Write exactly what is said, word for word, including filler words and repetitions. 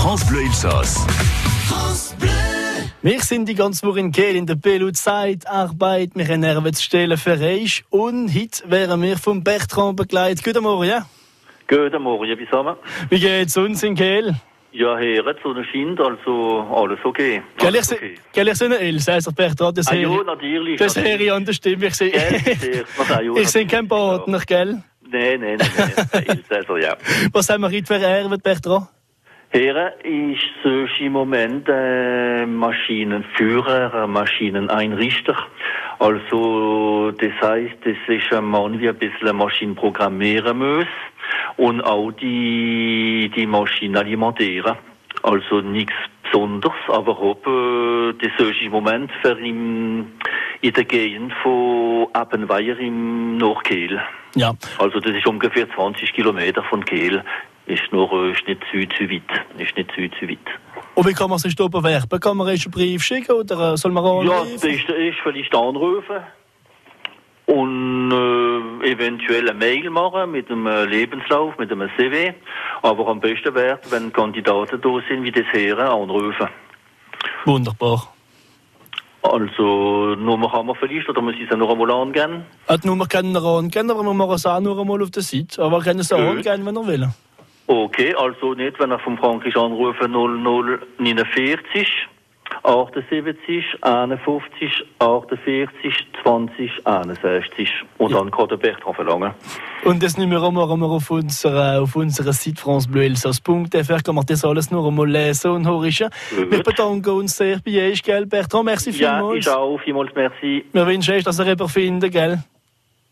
France Bleu Elsass. France Bleu. Wir sind die ganze Woche in Kehl in der Belu Zeit, Arbeit, wir haben Nerven zu stellen für Reich und heute wären wir vom Bertrand begleitet. Guten Morgen, ja? Guten Morgen, wie sagen wir? Wie geht's uns in Kehl? Ja, hier, die Sonne scheint, also alles okay. Gell, ich, Alles okay. gell, ich sehe eine Elsässer, Bertrand, das Ah, ja, höre natürlich. das höre natürlich. ich an der Stimme. Ich sehe, Gell, sehr. Ah, ja, ich sehe keinen natürlich. Partner, gell? Nein, nein, nein, nein. Also, ja. Was haben wir heute für Erbe, Bertrand? Hier ist sonst im Moment äh, Maschinenführer, Maschineneinrichter. Also, das heisst, das ist ein Mann, der ein bisschen Maschinen programmieren muss und auch die, die Maschinen alimentieren. Also nichts Besonderes, aber ob, äh, das ist im Moment für ihn in der Gegend von Appenweier im Nordkehl. Ja. Also das ist ungefähr zwanzig Kilometer von Kehl. Ist nur äh, ist nicht Süd zu weit. Ist nicht Süd zu weit. Und wie kann man sich da bewerben? Kann man erst einen Brief schicken oder soll man anrufen? Ja, das ist, ist vielleicht anrufen und äh, eventuell eine Mail machen mit einem äh, Lebenslauf, mit einem C V. Aber am besten wäre, wenn Kandidaten da sind, wie das her, anrufen. Wunderbar. Also, Nummer kann man vielleicht, oder muss ich es noch einmal angehen? Ah, die Nummer können wir angehen, aber wir machen es auch nur einmal auf der Seite. Aber wir können es auch Gut. angehen, wenn er will. Okay, also nicht, wenn er vom Frankreich anrufen, null null neunundvierzig, achtundsiebzig, einundfünfzig, achtundvierzig, zwanzig, einundsechzig. Und Ja. dann kann der Bertrand verlangen. Und das Nummer machen wir auf unserer, auf unserer Seite francebleuelsass punkt f r. Kann man das alles noch einmal lesen und hören. Gut. Wir bedanken uns sehr bei euch, gell, Bertrand. Merci Ja, vielmals. ich auch. Vielmals merci. Wir wünschen euch, dass ihr jemanden findet, gell.